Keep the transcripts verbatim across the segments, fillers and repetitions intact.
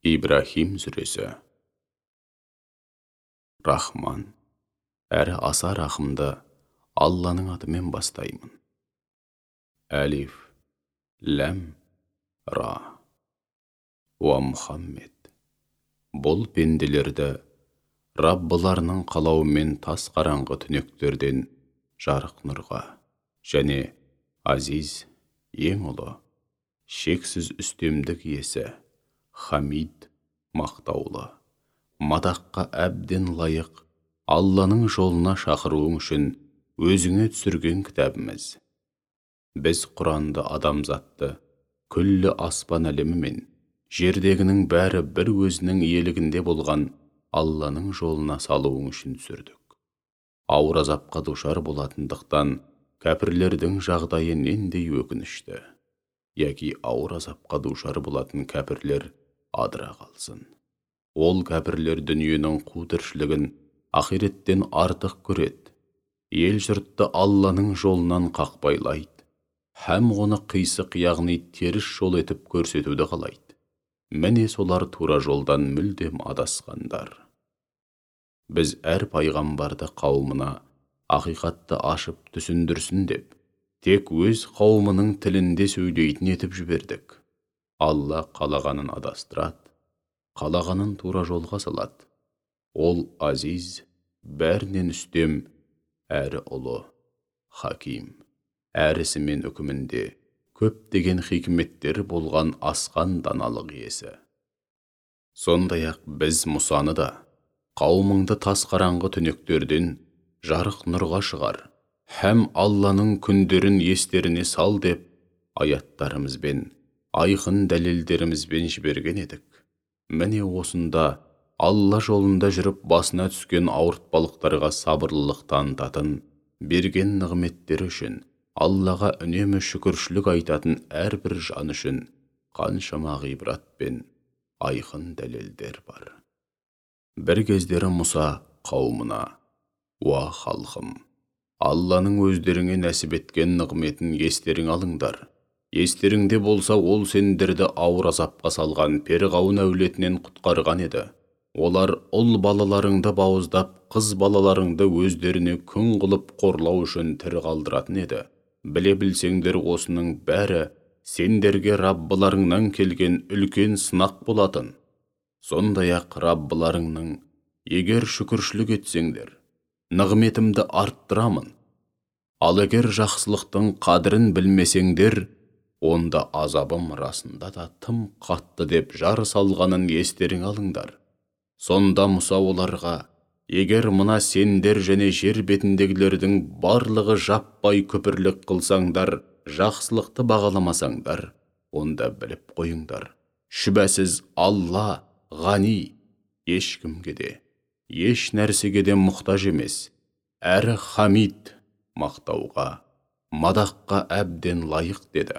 Ибрахим сүресі. Рахман, әрі аса рахымды Алланың атымен бастаймын. Әлиф, ләм, ра. Уа Мұхаммед, бұл пенделерді Раббыларының қалауымен тас қараңғы түнектерден жарық нұрға, және азиз, ең ұлы, шексіз үстемдік иесі, хамид, мақтаулы, мадаққа әбден лайық Алланың жолына шақыруың үшін өзіңе түсірген кітабымыз. Біз Құранды адамзатты күллі аспан әлемі мен жердегінің бәрі бір өзінің иелігінде болған Алланың жолына салуың үшін түсірдік. Ауыр азапқа душар болатындықтан кәпірлердің жағдайы нендей өкінішті, яки ауыр азапқа душар болатын кәпірлер адыра қалсын. Ол кәпірлер дүниенің қу тіршілігін ақиреттен артық көреді, ел жұртты Алланың жолынан қақпайлайды, һәм оны қисық яғни теріс жол етіп көрсетуді қалайды. Міне солар тура жолдан мүлдем адасқандар. Біз әр пайғамбарды қауымына ақиқатты ашып түсіндірсін деп, тек өз қауымының тілінде сөйлейтін етіп жібердік. Алла қалағанын адастырады, қалағанын тура жолға салады. Ол азиз, бәрінен үстем, әрі ұлы, хаким, әрісімен үкімінде көптеген хикметтер болған асқан даналық иесі. Сондай-ақ біз Мұсаны да қауымыңды тас қараңғы түнектерден жарық нұрға шығар, һәм Алланың күндерін естеріне сал деп аяттарымызбен, айқын дәлелдерімізбен жіберген едік. Міне осында Алла жолында жүріп басына түскен ауыртпалықтарға сабырлылық танытатын, берген нығметтері үшін Аллаға үнемі шүкіршілік айтатын әрбір жан үшін қаншама ғибрат пен айқын дәлелдер бар. Бір кездері Мұса қауымына: «Уа халқым, Алланың өздеріңе нәсіп еткен нығметін естерің алыңдар. Естеріңде болса, ол сендерді ауыр азапқа салған Перғауын әулетінен құтқарған еді. Олар ұл балаларыңды бауыздап, қыз балаларыңды өздеріне күң қылып қорлау үшін тірі қалдыратын еді. Біле білсеңдер, осының бәрі сендерге Раббыларыңнан келген үлкен сынақ болатын. Сондай-ақ Раббыларыңның, егер шүкіршілік етсеңдер, нығметімді арттырамын. Ал егер жақсылықтың қадірін білмесеңдер, онда азабым расында да тым қатты деп жар салғанын естерің алыңдар». Сонда Мұса оларға: «Егер мына сендер және жер бетіндегілердің барлығы жаппай күпірлік қылсаңдар, жақсылықты бағаламасаңдар, онда біліп қойыңдар, шүбәсіз Алла ғани, ешкімге де, еш нәрсеге де мұқтаж емес, әрі хамид, мақтауға, мадаққа әбден лайық» деді.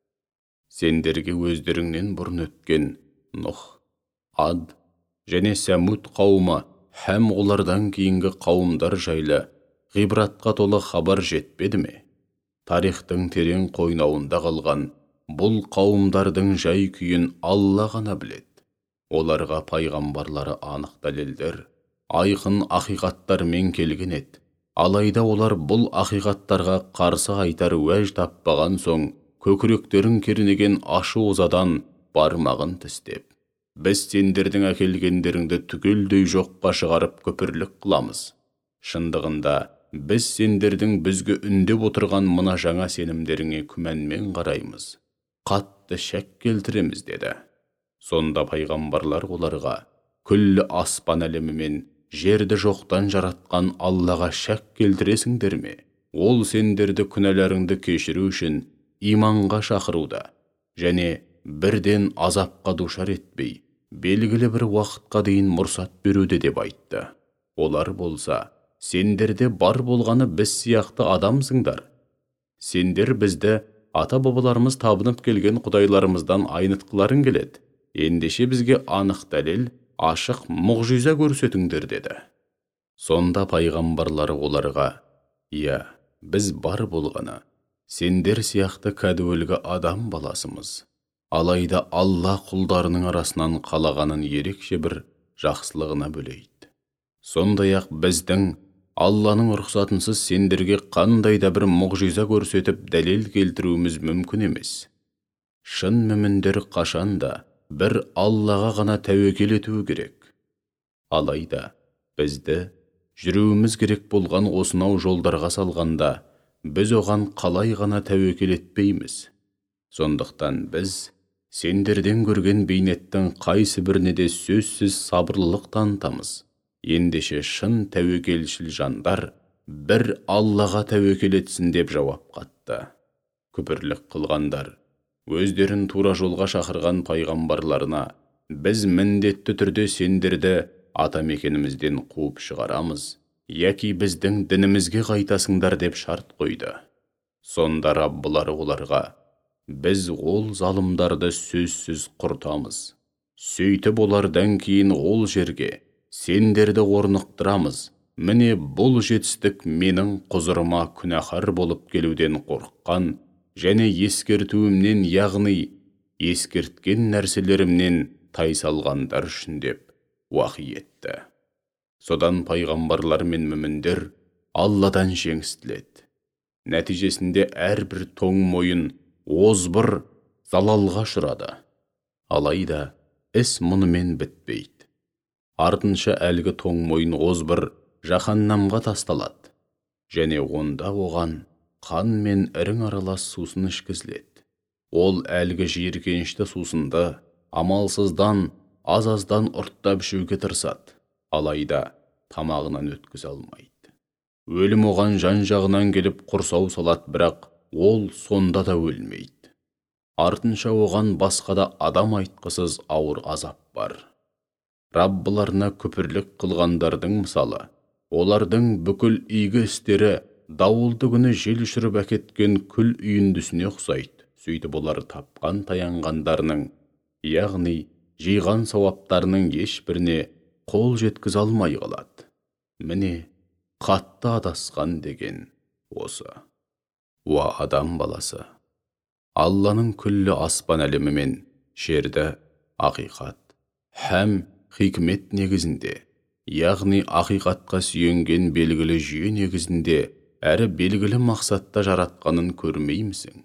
Сендерге өздеріңнен бұрын өткен Нұх, Ад және Сәмуд қауымы һәм олардан кейінгі қауымдар жайлы ғибратқа толы хабар жетпеді ме? Тарихтың терең қойнауында қалған бұл қауымдардың жай күйін Алла ғана біледі. Оларға пайғамбарлары анық дәлелдер, айқын ақиқаттармен келген еді. Алайда олар бұл ақиқаттарға қарсы айтар уәж таппаған соң, көкіректерін кернеген ашу ызадан бармағын тістеп: «Біз сендердің әкелгендеріңді түгелдей жоққа шығарып көпірлік қыламыз. Шындығында біз сендердің бізге үндеп отырған мына жаңа сенімдеріңе күмәнмен қараймыз, қатты шәк келтіреміз» деді. Сонда пайғамбарлар оларға: «Күллі аспан әлемі мен жерді жоқтан жаратқан Аллаға шәк келтіресіңдер ме? Ол сендерді күнәларыңды кешіру үшін иманға шақыруда және бірден азапқа душар етпей, белгілі бір уақытқа дейін мұрсат беруде» деп айтты. Олар болса: «Сендерде бар болғаны біз сияқты адамсыңдар. Сендер бізді ата-бабаларымыз табынып келген құдайларымыздан айнытқыларың келеді. Ендеше бізге анық дәлел, ашық мұғжиза көрсетіңдер» деді. Сонда пайғамбарлары оларға: «Иә, біз бар болғаны сендер сияқты кәдуілгі адам баласымыз. Алайда Алла құлдарының арасынан қалағанын ерекше бір жақсылығына бөлейді. Сондай-ақ біздің Алланың рұқсатынсыз сендерге қандай да бір мұғжиза көрсетіп дәлел келтіруіміз мүмкін емес. Шын мүміндер қашанда бір Аллаға ғана тәуекел етуі керек. Алайда бізді жүруіміз керек болған осынау жолдарға салғанда, біз оған қалай ғана тәуекел етпейміз. Сондықтан біз сендерден көрген бейнеттің қайсы біріне де сөзсіз сабырлылық танытамыз. Ендеше шын тәуекелшіл жандар бір Аллаға тәуекел етсін деп жауап қатты. Күпірлік қылғандар өздерін тура жолға шақырған пайғамбарларына біз міндетті түрде сендерді атамекенімізден қуып шығарамыз, яки біздің дінімізге қайтасыңдар деп шарт қойды. Сонда Раббылары оларға: біз ол залымдарды сөзсіз құртамыз. Сөйтіп олардан кейін ол жерге сендерді орнықтырамыз. Міне бұл жетістік менің құзырыма күнәһар болып келуден қорыққан және ескертуімнен, яғни ескерткен нәрселерімнен тайсалғандар үшін деп уахи етті. Содан пайғамбарлар мен мүміндер Алладан жеңіс тіледі. Нәтижесінде әрбір тоң мойын озбыр залалға ұшырады. Алайда іс мұнымен бітпейді. Артынша әлгі тоң мойын озбыр жаһаннамға тасталады, және онда оған қан мен ірің аралас сусын ішкізіледі. Ол әлгі жиіркенішті сусынды амалсыздан аз-аздан ұрттап ішуге тырысады, алайда тамағынан өткізе алмайды. Өлім оған жан-жағынан келіп құрсау салады, бірақ ол сонда да өлмейді. Артынша оған басқа да адам айтқысыз ауыр азап бар. Раббыларына күпірлік қылғандардың мысалы, олардың бүкіл игі істері дауылды күні жел ұшырып әкеткен күл үйіндісіне ұқсайды. Сөйтіп олар тапқан таянғандарының, яғни жиған сауаптарының ешбіріне қол жеткізе алмай қалады. Міне, қатты адасқан деген осы. Уа адам баласы, Алланың күллі аспан әлемі мен жерді ақиқат һәм хикмет негізінде, яғни ақиқатқа сүйенген белгілі жүйе негізінде әрі белгілі мақсатта жаратқанын көрмеймісің?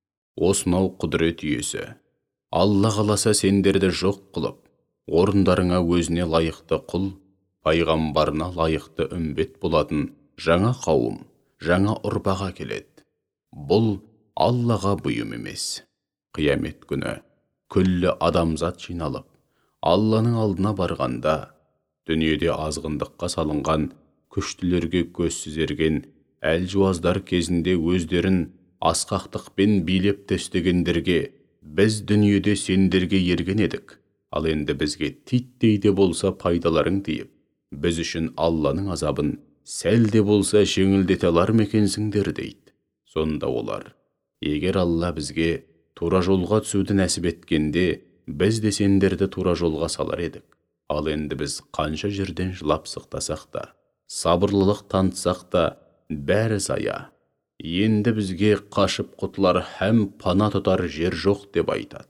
Осынау құдірет иесі Алла қаласа сендерді жоқ қылып, орындарыңа өзіне лайықты құл, пайғамбарына лайықты үмбет болатын жаңа қауым, жаңа ұрпақ әкеледі. Бұл Аллаға бұйым емес. Қиямет күні күллі адамзат жиналып, Алланың алдына барғанда, дүниеде азғындыққа салынған, күштілерге көз сүзерген әлжуаздар кезінде өздерін асқақтықпен билеп төстегендерге: біз дүниеде сендерге ерген едік, ал енді бізге титтей де болса пайдаларың тиіп, біз үшін Алланың азабын сәл де болса жеңілдете алар мекенсіңдер дейді. Сонда олар: егер Алла бізге тура жолға түсуді нәсіп еткенде, біз де сендерді тура жолға салар едік. Ал енді біз қанша жерден жылап сықтасақ та, сабырлылық танытсақ та, бәрі зая. Енді бізге қашып құтылар һәм пана тұтар жер жоқ деп айтады.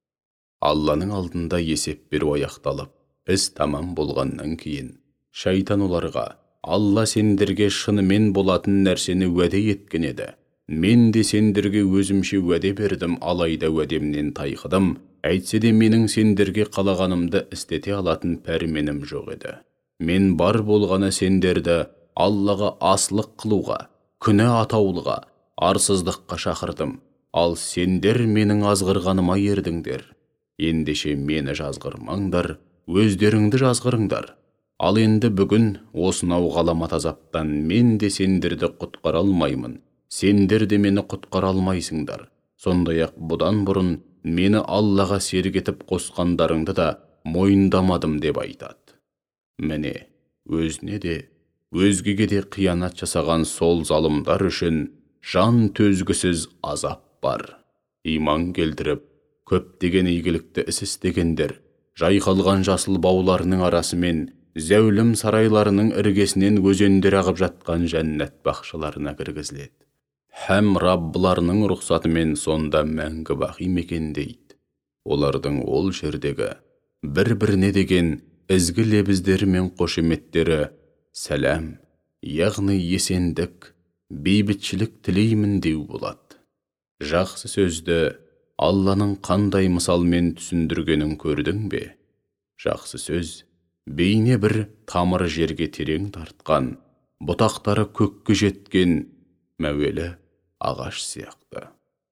Алланың алдында есеп беру аяқталып, іс тамам болғаннан кейін, шайтан оларға: Алла сендерге шынымен болатын нәрсені уәде еткен еді. Мен де сендерге өзімше уәде бердім, алайда уәдемнен тайқыдым. Әйтсе де менің сендерге қалағанымды істете алатын пәрменім жоқ еді. Мен бар болғаны сендерді Аллаға асылық қылуға, күнә атаулыға, арсыздыққа шақырдым. Ал сендер менің азғырғаныма ердіңдер. Ендеше мені жазғырмаңдар, өздеріңді жазғырыңдар. Ал енді бүгін осынау ғаламат азаптан мен де сендерді құтқара алмаймын. Сендер де мені құтқара алмайсыңдар. Сондай-ақ бұдан бұрын мені Аллаға серік етіп қосқандарыңды да мойындамадым деп айтады. Міне, өзіне де, өзгеге де қиянат жасаған сол залымдар үшін жан төзгісіз азап бар. Иман келтіріп, көптеген игілікті іс істегендер, жайқалған жасыл бауларының арасымен зәулім сарайларының іргесінен өзендер ағып жатқан жәннат бақшаларына кіргізіледі. Һәм Раббыларының рұқсатымен сонда мәңгі бақи мекендейді. олардың ол жердегі бір-біріне деген ізгі лебіздері мен қошеметтері сәлем, яғни есендік, бейбітшілік тілеймін деу болады. Жақсы сөзді Алланың қандай мысалмен түсіндіргенін көрдің бе? Жақсы сөз бейне бір тамыр жерге терең тартқан, бұтақтары көкке жеткен мәуелі ағаш сияқты.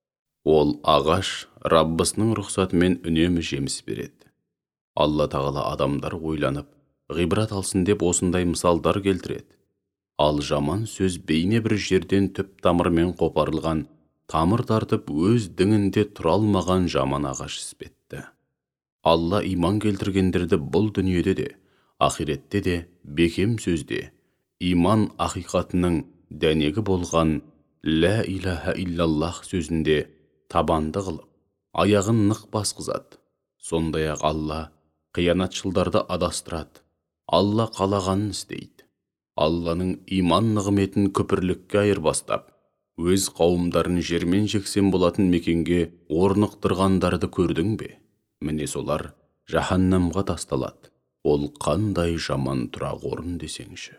Ол ағаш Раббысының рұқсатымен үнемі жеміс береді. Алла тағала адамдар ойланып, ғибрат алсын деп осындай мысалдар келтіреді. Ал жаман сөз бейне бір жерден түп тамырмен қопарылған, тамыр тартып өз діңінде тұра алмаған жаман ағаш іспетті. Алла иман келтіргендерді бұл дүниеде де, ақиретте де, бекем сөзде, иман ақиқатының дәнегі болған «Лә илаха иллаллах» сөзінде табанды қылып, аяғын нық басқызады. Сондай-ақ Алла қиянатшылдарды адастырады. Алла қалағанын істейді. Алланың иман нығметін күпірлікке айырбастап, өз қауымдарын жермен жексен болатын мекенге орнықтырғандарды көрдің бе? Міне солар жаһаннамға тасталады. Ол қандай жаман тұрақ орын десеңші.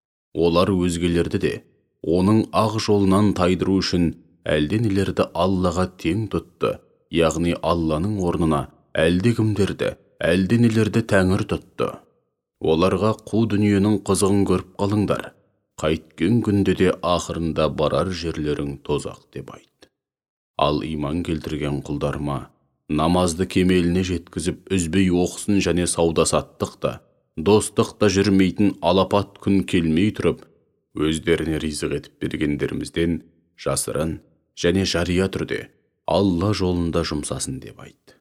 Олар өзгелерді де оның ақ жолынан тайдыру үшін әлденелерді Аллаға тең тұтты, яғни Алланың орнына әлдекімдерді, әлденелерді тәңір тұтты. Оларға қу дүниенің қызығын көріп қалыңдар, қайткен күнде де ақырында барар жерлерің тозақ деп айт. Ал иман келтірген құлдарыма, намазды кемеліне жеткізіп үзбей оқысын және сауда-саттықта, достықта жүрмейтін алапат күн келмей тұрып, өздеріне ризық етіп бергендерімізден жасырын және жария түрде Алла жолында жұмсасын деп айт.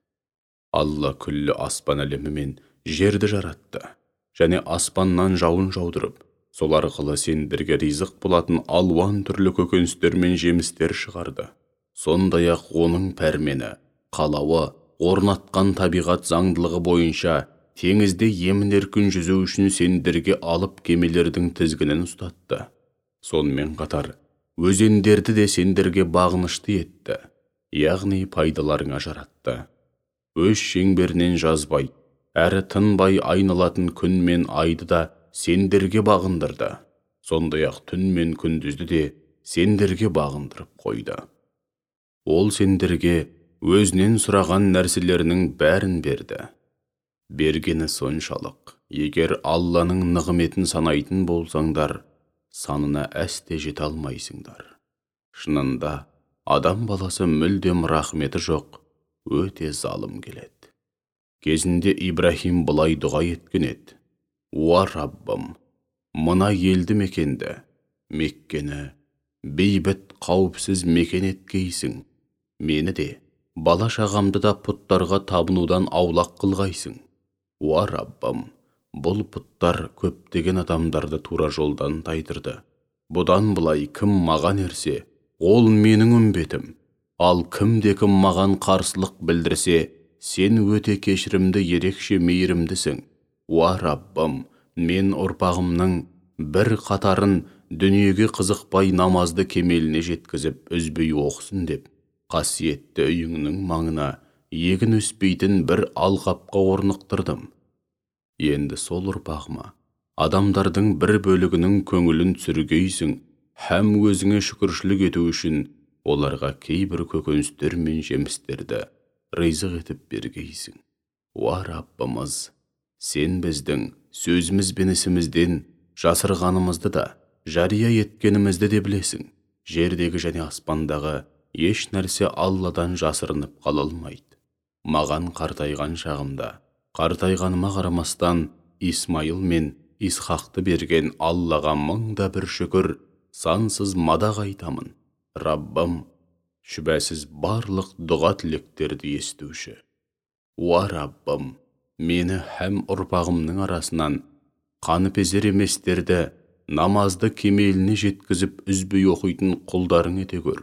Алла күллі аспан әлемі мен жерді жаратты, және аспаннан жауын жаудырып, сол арқылы сендерге ризық болатын алуан түрлі көкөністер мен жемістер шығарды. Сондай-ақ оның пәрмені, қалауы, орнатқан табиғат заңдылығы бойынша теңізде емін-еркін жүзу үшін сендерге алып кемелердің тізгінін ұстатты. Сонымен қатар, өзендерді де сендерге бағынышты етті, яғни пайдаларыңа жаратты. Өз шеңберінен жазбай, әрі тынбай айналатын күн мен айды да сендерге бағындырды. Сондай-ақ түн мен күндізді де сендерге бағындырып қойды. Ол сендерге өзінен сұраған нәрселерінің бәрін берді. Бергені соншалық, егер Алланың нығметін санайтын болсаңдар, санына әсте жете алмайсыңдар. Шынында, адам баласы мүлдем рахметі жоқ, өте залым келеді. Кезінде Ибрахим былай дұға еткен еді: «Уа Раббым, мына елді мекенді, Меккені бейбіт қауіпсіз мекен еткейсің. Мені де, бала шағамды да пұттарға табынудан аулақ қылғайсың. Уа Раббым, бұл пұттар көптеген адамдарды тура жолдан тайдырды. Бұдан былай кім маған ерсе, ол менің үмбетім. Ал кімде-кім маған қарсылық білдірсе, сен өте кешірімді, ерекше мейірімдісің. Уа Раббым, мен ұрпағымның бір қатарын дүниеге қызықпай намазды кемеліне жеткізіп үзбей оқысын деп, қасиетті үйіңнің маңына егін өспейтін бір алқапқа орнықтырдым. Енді сол ұрпағыма адамдардың бір бөлігінің көңілін түсіргейсің, һәм өзіңе шүкіршілік ету үшін оларға кейбір көкөністер мен жемістерді ризық етіп бергейсің. Уа Раббымыз, сен біздің сөзіміз бен ісімізден жасырғанымызды да, жария еткенімізді де білесің. Жердегі және аспандағы еш нәрсе Алладан жасырынып қала алмайды. Маған қартайған шағымда, қартайғаныма қарамастан, Исмайыл мен Исхақты берген Аллаға мыңда бір шүкір, сансыз мадақ айтамын. Раббым, шүбәсіз барлық дұға тілектерді естуші. Уа Раббым, мені һәм ұрпағымның арасынан қаныпезер еместерді намазды кемеліне жеткізіп үзбей оқитын құлдарың ете көр.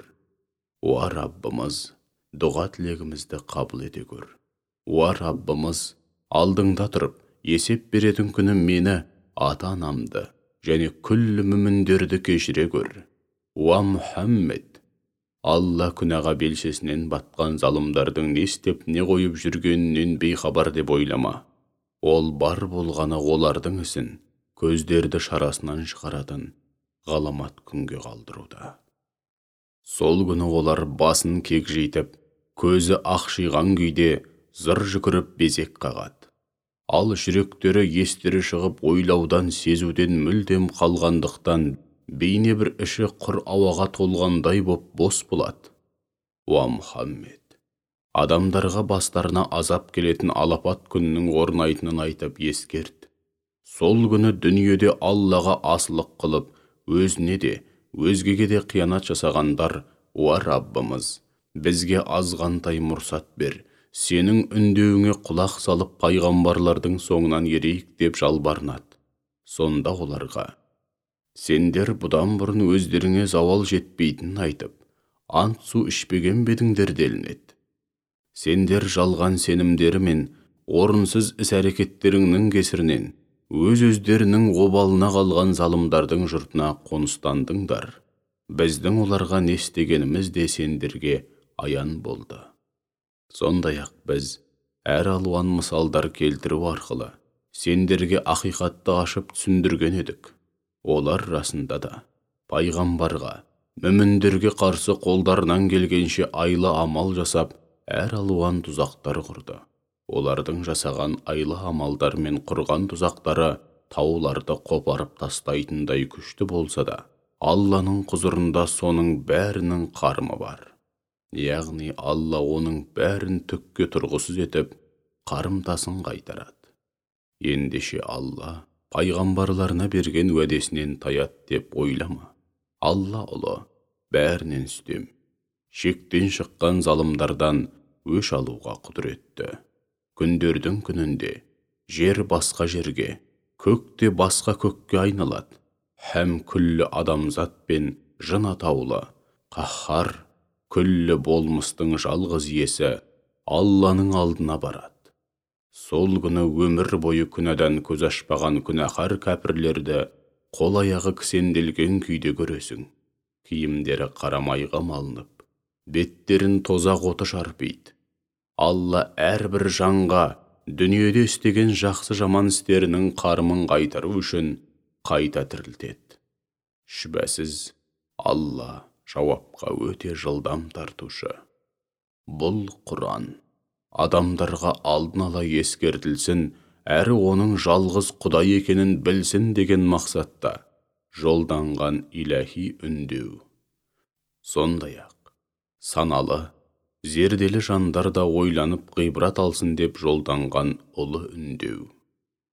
Уа Раббымыз, дұға тілегімізді қабыл ете көр. Уа Раббымыз, алдыңда тұрып, есеп беретін күні мені, ата-анамды және күллі мүміндерді кешіре көр. Уа Мұхаммед, Алла күнәға белшесінен батқан залымдардың не істеп не қойып жүргенінен бейхабар деп ойлама. Ол бар болғаны олардың ісін көздерді шарасынан шығаратын ғаламат күнге қалдыруда. Сол күні олар басын кекжейтіп, көзі ақшиған күйде зыр жүгіріп безек қағады. Ал жүректері естері шығып ойлаудан сезуден мүлдем қалғандықтан бейне бір іші құр ауаға толғандай боп бос болады. Уа Мұхаммед, адамдарға бастарына азап келетін алапат күннің орнайтынын айтып ескерт. Сол күні дүниеде Аллаға асылық қылып, өзіне де, өзгеге де қиянат жасағандар, уа Раббымыз, бізге азғантай мұрсат бер, сенің үндеуіңе құлақ салып пайғамбарлардың соңынан ерейік деп жалбарынады. Сонда оларға: сендер бұдан бұрын өздеріңе зауал жетпейтінін айтып, ант су ішпеген бедіңдер делінеді. Сендер жалған сенімдері мен орынсыз іс-әрекеттеріңнің кесірінен өз-өздерінің обалына қалған залымдардың жұртына қоныстандыңдар. Біздің оларға не істегеніміз де сендерге аян болды. Сондай-ақ біз әр алуан мысалдар келтіру арқылы сендерге ақиқатты ашып түсіндірген едік. Олар расында да пайғамбарға, мүміндерге қарсы қолдарынан келгенше айлы амал жасап, әр алуан тұзақтар құрды. Олардың жасаған айлы амалдар мен құрған тұзақтары тауларды қопарып тастайтындай күшті болса да, Алланың құзырында соның бәрінің қарымы бар. Яғни Алла оның бәрін түкке тұрғысыз етіп, қарымтасын қайтарады. Ендеше Алла пайғамбарларына берген уәдесінен таят деп ойлама. Алла ұлы, бәрінен үстем, шектен шыққан залымдардан өш алуға құдіретті. Күндердің күнінде жер басқа жерге, көк те басқа көкке айналады. Һәм күллі адамзат пен жын атаулы, қаһар, күллі болмыстың жалғыз иесі Алланың алдына барады. Сол күні өмір бойы күнәдан көз ашпаған күнәһар кәпірлерді қол аяғы кісенделген күйде көресің. Киімдері қарамайға малынып, беттерін тозақ оты шарпиды. Алла әрбір жанға дүниеде істеген жақсы жаман істерінің қарымын қайтару үшін қайта тірілтеді. Шүбәсіз, Алла жауапқа өте жылдам тартушы. Бұл Құран адамдарға алдын ала ескертілсін, әрі оның жалғыз Құдай екенін білсін деген мақсатта жолданған иләһи үндеу. Сондай-ақ саналы, зерделі жандар да ойланып ғибрат алсын деп жолданған ұлы үндеу.